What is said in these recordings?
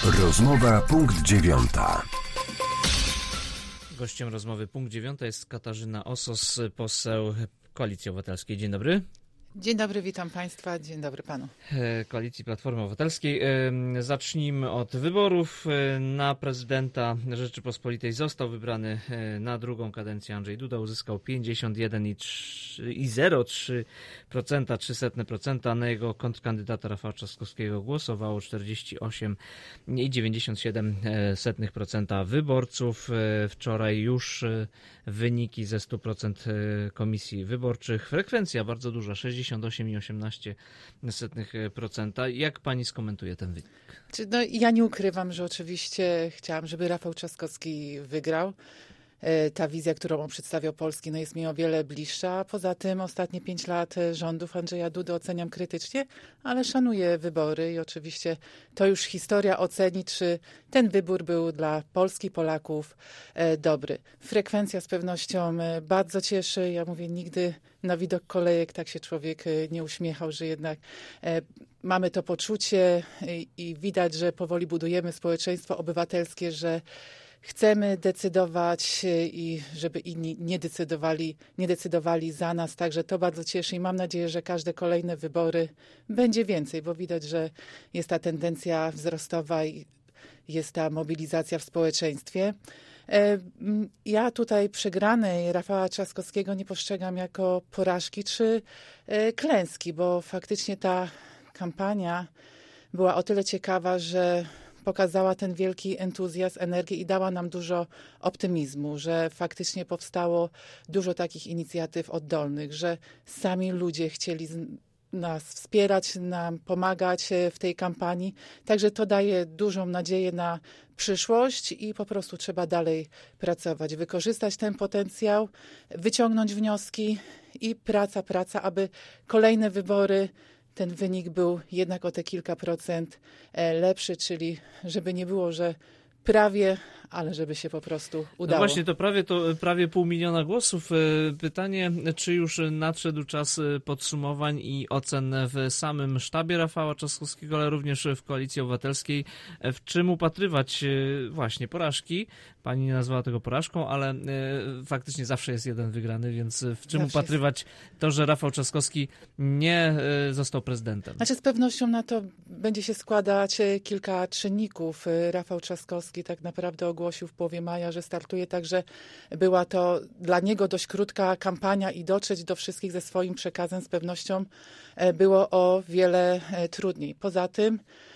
Rozmowa punkt 9. Gościem rozmowy punkt 9 jest Katarzyna Osos, poseł Koalicji Obywatelskiej. Dzień dobry. Dzień dobry, witam Państwa. Dzień dobry Panu. Koalicji Platformy Obywatelskiej. Zacznijmy od wyborów. Na prezydenta Rzeczypospolitej został wybrany na drugą kadencję Andrzej Duda. Uzyskał 51,03%. Na jego kontrkandydata Rafała Trzaskowskiego głosowało 48,97% wyborców. Wczoraj już wyniki ze 100% komisji wyborczych. Frekwencja bardzo duża, 68,18%. Jak pani skomentuje ten wynik? Ja nie ukrywam, że oczywiście chciałam, żeby Rafał Trzaskowski wygrał. Ta wizja, którą on przedstawiał Polski, jest mi o wiele bliższa. Poza tym ostatnie 5 lat rządów Andrzeja Dudy oceniam krytycznie, ale szanuję wybory i oczywiście to już historia oceni, czy ten wybór był dla Polski, Polaków dobry. Frekwencja z pewnością bardzo cieszy. Ja mówię, nigdy na widok kolejek tak się człowiek nie uśmiechał, że jednak mamy to poczucie i widać, że powoli budujemy społeczeństwo obywatelskie, że chcemy decydować i żeby inni nie decydowali za nas. Także to bardzo cieszy i mam nadzieję, że każde kolejne wybory będzie więcej, bo widać, że jest ta tendencja wzrostowa i jest ta mobilizacja w społeczeństwie. Ja tutaj przegranej Rafała Trzaskowskiego nie postrzegam jako porażki czy klęski, bo faktycznie ta kampania była o tyle ciekawa, że pokazała ten wielki entuzjazm, energię i dała nam dużo optymizmu, że faktycznie powstało dużo takich inicjatyw oddolnych, że sami ludzie chcieli nas wspierać, nam pomagać w tej kampanii. Także to daje dużą nadzieję na przyszłość i po prostu trzeba dalej pracować, wykorzystać ten potencjał, wyciągnąć wnioski i praca, aby kolejne wybory ten wynik był jednak o te kilka procent lepszy, czyli żeby nie było, że prawie, ale żeby się po prostu udało. No właśnie, to prawie 500 000 głosów. Pytanie, czy już nadszedł czas podsumowań i ocen w samym sztabie Rafała Trzaskowskiego, ale również w Koalicji Obywatelskiej. W czym upatrywać właśnie porażki? Pani nie nazwała tego porażką, ale faktycznie zawsze jest jeden wygrany, więc w czym upatrywać to, że Rafał Trzaskowski nie został prezydentem? Znaczy z pewnością na to będzie się składać kilka czynników. Rafał Trzaskowski tak naprawdę ogłosił w połowie maja, że startuje, także była to dla niego dość krótka kampania i dotrzeć do wszystkich ze swoim przekazem z pewnością było o wiele trudniej. Poza tym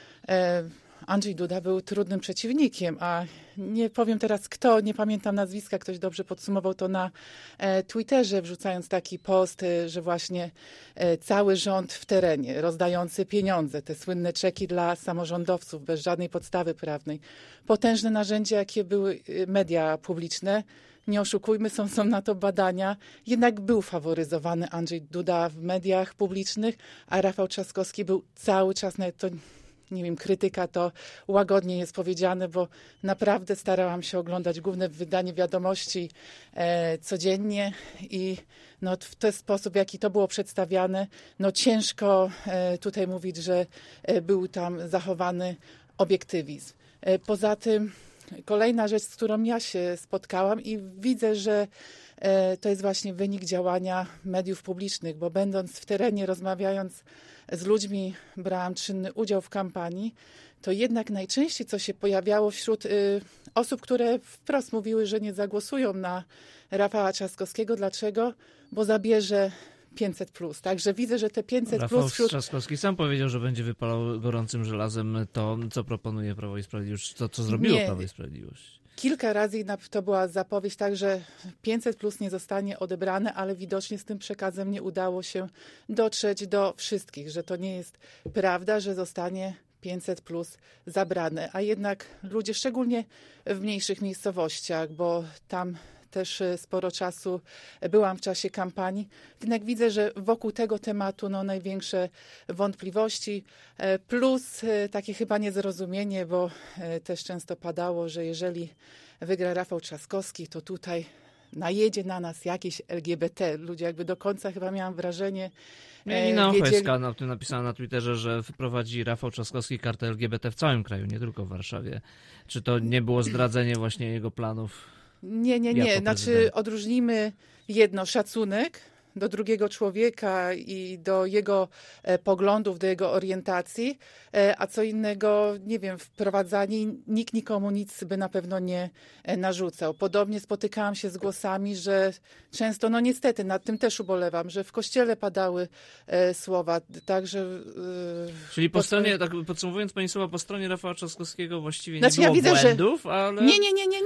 Andrzej Duda był trudnym przeciwnikiem, a nie powiem teraz kto, nie pamiętam nazwiska, ktoś dobrze podsumował to na Twitterze, wrzucając taki post, że właśnie cały rząd w terenie, rozdający pieniądze, te słynne czeki dla samorządowców bez żadnej podstawy prawnej. Potężne narzędzia, jakie były media publiczne, nie oszukujmy, są na to badania. Jednak był faworyzowany Andrzej Duda w mediach publicznych, a Rafał Trzaskowski był cały czas, nawet to nie wiem, krytyka to łagodnie jest powiedziane, bo naprawdę starałam się oglądać główne wydanie wiadomości codziennie i w ten sposób, w jaki to było przedstawiane, ciężko tutaj mówić, że był tam zachowany obiektywizm. Poza tym kolejna rzecz, z którą ja się spotkałam i widzę, że to jest właśnie wynik działania mediów publicznych, bo będąc w terenie, rozmawiając z ludźmi, brałam czynny udział w kampanii, to jednak najczęściej, co się pojawiało wśród osób, które wprost mówiły, że nie zagłosują na Rafała Trzaskowskiego. Dlaczego? Bo zabierze 500+. Także widzę, że te 500+... Rafał Trzaskowski sam powiedział, że będzie wypalał gorącym żelazem to, co proponuje Prawo i Sprawiedliwość, to, co zrobiło Prawo i Sprawiedliwość. Kilka razy to była zapowiedź tak, że 500+ nie zostanie odebrane, ale widocznie z tym przekazem nie udało się dotrzeć do wszystkich, że to nie jest prawda, że zostanie 500+ zabrane. A jednak ludzie, szczególnie w mniejszych miejscowościach, bo tam też sporo czasu byłam w czasie kampanii. Jednak widzę, że wokół tego tematu największe wątpliwości, plus takie chyba niezrozumienie, bo też często padało, że jeżeli wygra Rafał Trzaskowski, to tutaj najedzie na nas jakieś LGBT. Ludzie jakby do końca chyba miałam wrażenie, Janina Ochojska na tym napisała na Twitterze, że wprowadzi Rafał Trzaskowski kartę LGBT w całym kraju, nie tylko w Warszawie. Czy to nie było zdradzenie właśnie jego planów? Nie. Znaczy odróżnijmy jedno, szacunek do drugiego człowieka i do jego poglądów, do jego orientacji, a co innego, nie wiem, wprowadzanie, nikt nikomu nic by na pewno nie narzucał. Podobnie spotykałam się z głosami, że często, no niestety, nad tym też ubolewam, że w kościele padały słowa, także... Czyli po stronie, tak podsumowując pani słowa, po stronie Rafała Trzaskowskiego właściwie znaczy, nie było widzę, błędów, ale... Nie.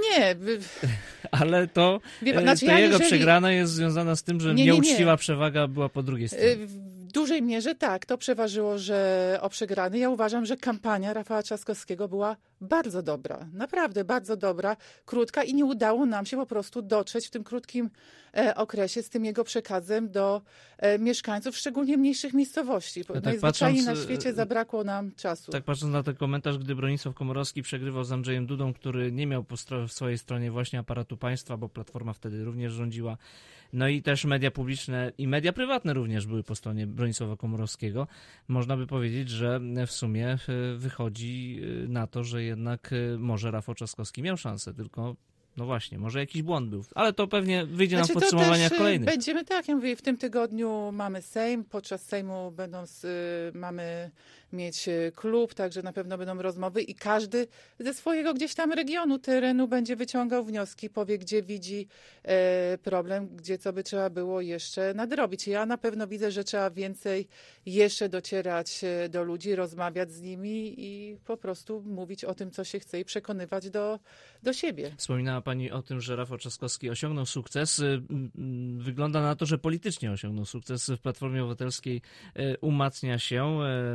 Ale to, Znaczy, jego przegrana jest związana z tym, że nieuczciwa przewaga była po drugiej stronie. W dużej mierze tak, to przeważyło, że o przegrany. Ja uważam, że kampania Rafała Trzaskowskiego była bardzo dobra, naprawdę bardzo dobra, krótka i nie udało nam się po prostu dotrzeć w tym krótkim okresie z tym jego przekazem do mieszkańców, szczególnie mniejszych miejscowości. Najzwyczajniej na świecie zabrakło nam czasu. Tak patrząc na ten komentarz, gdy Bronisław Komorowski przegrywał z Andrzejem Dudą, który nie miał w swojej stronie właśnie aparatu państwa, bo Platforma wtedy również rządziła, no i też media publiczne i media prywatne również były po stronie Bronisława Komorowskiego. Można by powiedzieć, że w sumie wychodzi na to, że jednak może Rafał Trzaskowski miał szansę, tylko no właśnie, może jakiś błąd był, ale to pewnie wyjdzie nam w podsumowaniach kolejnych. Będziemy, tak jak mówię, w tym tygodniu mamy Sejm, podczas Sejmu mamy mieć klub, także na pewno będą rozmowy i każdy ze swojego gdzieś tam regionu, terenu będzie wyciągał wnioski, powie, gdzie widzi problem, gdzie co by trzeba było jeszcze nadrobić. Ja na pewno widzę, że trzeba więcej jeszcze docierać do ludzi, rozmawiać z nimi i po prostu mówić o tym, co się chce i przekonywać do siebie. Wspominała pani o tym, że Rafał Trzaskowski osiągnął sukces. Wygląda na to, że politycznie osiągnął sukces. W Platformie Obywatelskiej umacnia się.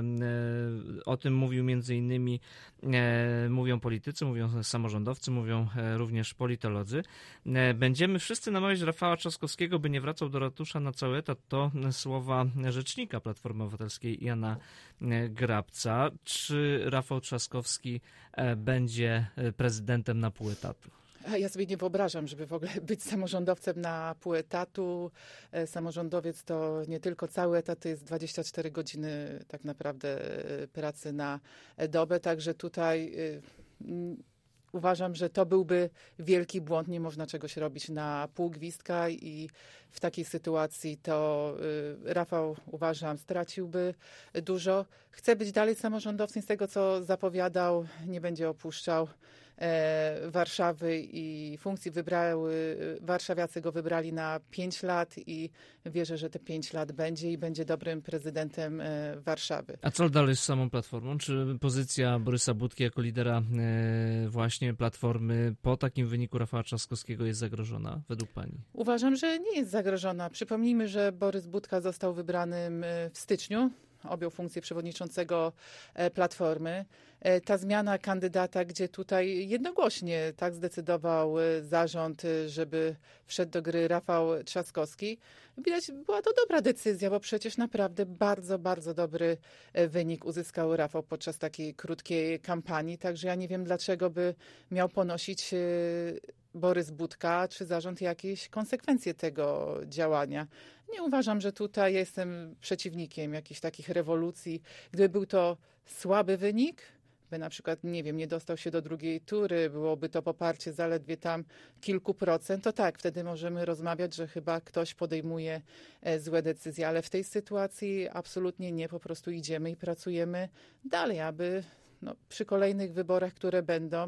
O tym mówił mówią politycy, mówią samorządowcy, mówią również politolodzy. Będziemy wszyscy namawiać Rafała Trzaskowskiego, by nie wracał do ratusza na cały etat. To słowa rzecznika Platformy Obywatelskiej Jana Grabca. Czy Rafał Trzaskowski będzie prezydentem na pół etatu? Ja sobie nie wyobrażam, żeby w ogóle być samorządowcem na pół etatu. Samorządowiec to nie tylko cały etat, to jest 24 godziny tak naprawdę pracy na dobę. Także tutaj uważam, że to byłby wielki błąd. Nie można czegoś robić na pół gwizdka i w takiej sytuacji to Rafał, uważam, straciłby dużo. Chce być dalej samorządowcem, z tego co zapowiadał, nie będzie opuszczał Warszawy i funkcji. Warszawiacy go wybrali na 5 lat i wierzę, że te 5 lat będzie i będzie dobrym prezydentem Warszawy. A co dalej z samą Platformą? Czy pozycja Borysa Budki jako lidera właśnie Platformy po takim wyniku Rafała Trzaskowskiego jest zagrożona według pani? Uważam, że nie jest zagrożona. Przypomnijmy, że Borys Budka został wybrany w styczniu. Objął funkcję przewodniczącego Platformy. Ta zmiana kandydata, gdzie tutaj jednogłośnie tak zdecydował zarząd, żeby wszedł do gry Rafał Trzaskowski, widać, była to dobra decyzja, bo przecież naprawdę bardzo, bardzo dobry wynik uzyskał Rafał podczas takiej krótkiej kampanii. Także ja nie wiem, dlaczego by miał ponosić Borys Budka czy zarząd jakieś konsekwencje tego działania. Nie uważam, że tutaj jestem przeciwnikiem jakichś takich rewolucji. Gdyby był to słaby wynik, by na przykład, nie wiem, nie dostał się do drugiej tury, byłoby to poparcie zaledwie tam kilku procent, to tak, wtedy możemy rozmawiać, że chyba ktoś podejmuje złe decyzje, ale w tej sytuacji absolutnie nie, po prostu idziemy i pracujemy dalej, aby przy kolejnych wyborach, które będą,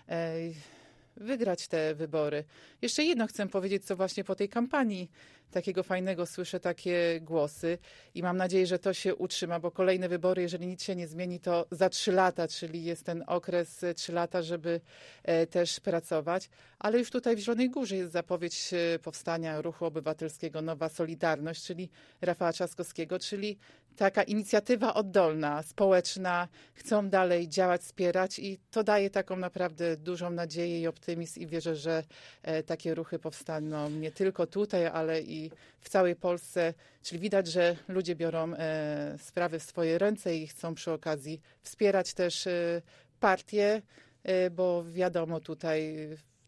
wygrać te wybory. Jeszcze jedno chcę powiedzieć, co właśnie po tej kampanii takiego fajnego słyszę takie głosy i mam nadzieję, że to się utrzyma, bo kolejne wybory, jeżeli nic się nie zmieni, to za 3 lata, czyli jest ten okres 3 lata, żeby też pracować. Ale już tutaj w Zielonej Górze jest zapowiedź powstania Ruchu Obywatelskiego Nowa Solidarność, czyli Rafała Trzaskowskiego, czyli taka inicjatywa oddolna, społeczna, chcą dalej działać, wspierać i to daje taką naprawdę dużą nadzieję i optymizm i wierzę, że takie ruchy powstaną nie tylko tutaj, ale i w całej Polsce. Czyli widać, że ludzie biorą sprawy w swoje ręce i chcą przy okazji wspierać też partie, bo wiadomo tutaj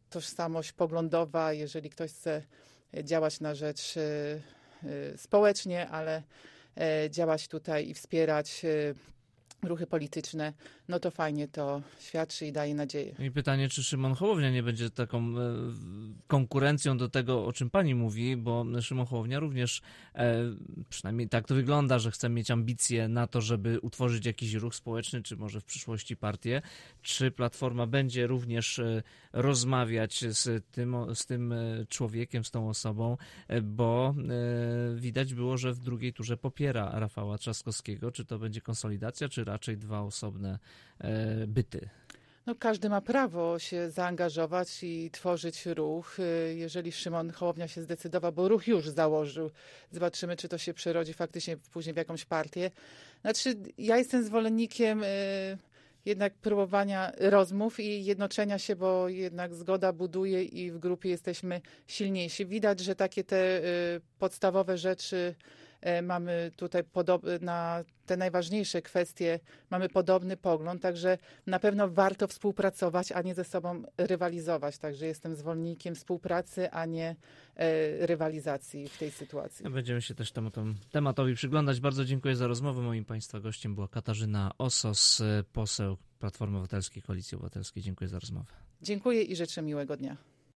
tożsamość poglądowa, jeżeli ktoś chce działać na rzecz społecznie, ale działać tutaj i wspierać ruchy polityczne, no to fajnie to świadczy i daje nadzieję. I pytanie, czy Szymon Hołownia nie będzie taką konkurencją do tego, o czym pani mówi, bo Szymon Hołownia również, przynajmniej tak to wygląda, że chce mieć ambicje na to, żeby utworzyć jakiś ruch społeczny, czy może w przyszłości partię. Czy Platforma będzie również rozmawiać z tym człowiekiem, z tą osobą, bo widać było, że w drugiej turze popiera Rafała Trzaskowskiego. Czy to będzie konsolidacja, czy raczej dwa osobne byty? No, każdy ma prawo się zaangażować i tworzyć ruch. Jeżeli Szymon Hołownia się zdecydował, bo ruch już założył, zobaczymy, czy to się przerodzi faktycznie później w jakąś partię. Znaczy, ja jestem zwolennikiem jednak próbowania rozmów i jednoczenia się, bo jednak zgoda buduje i w grupie jesteśmy silniejsi. Widać, że takie te podstawowe rzeczy mamy tutaj na te najważniejsze kwestie mamy podobny pogląd, także na pewno warto współpracować, a nie ze sobą rywalizować. Także jestem zwolennikiem współpracy, a nie rywalizacji w tej sytuacji. Będziemy się też tematowi przyglądać. Bardzo dziękuję za rozmowę. Moim Państwa gościem była Katarzyna Osos, poseł Platformy Obywatelskiej, Koalicji Obywatelskiej. Dziękuję za rozmowę. Dziękuję i życzę miłego dnia.